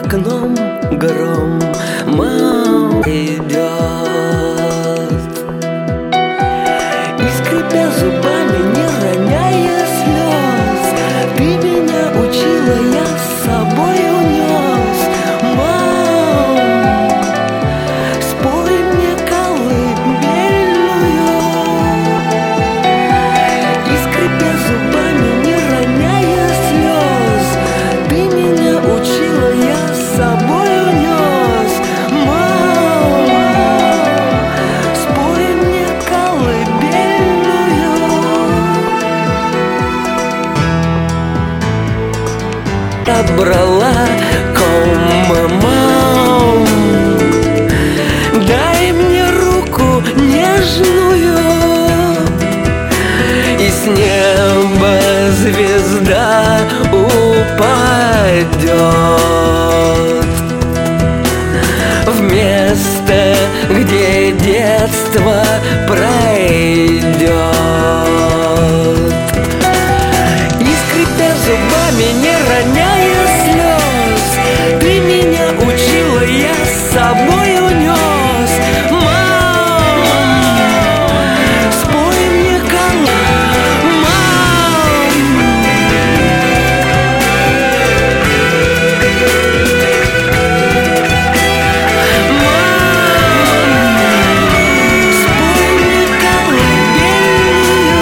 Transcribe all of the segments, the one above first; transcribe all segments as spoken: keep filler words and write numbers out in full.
окном гром, мам, идет. И скрипя зубами, не роняя слез, ты меня учила, я с собой унес. Мам, спой мне колыбельную. И скрипя зубами, не роняя слез, ты меня учила, я с собой унес. Мам, спой мне колыбельную. Отбрала кома, мам, дай мне руку нежную, и с неба звезда упадет в место, где детство пройдет. И скрипя зубами, не роняя слез, ты меня учила, я с собой унес. Мам, спой мне колыбельную. Мам, спой мне колыбельную.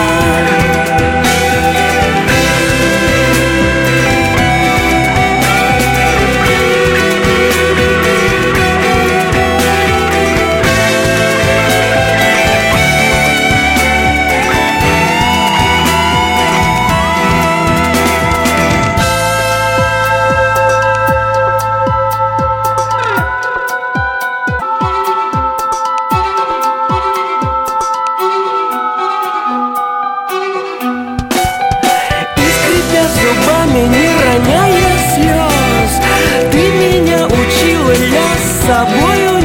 Зубами, не роняя слез, ты меня учила, я с собой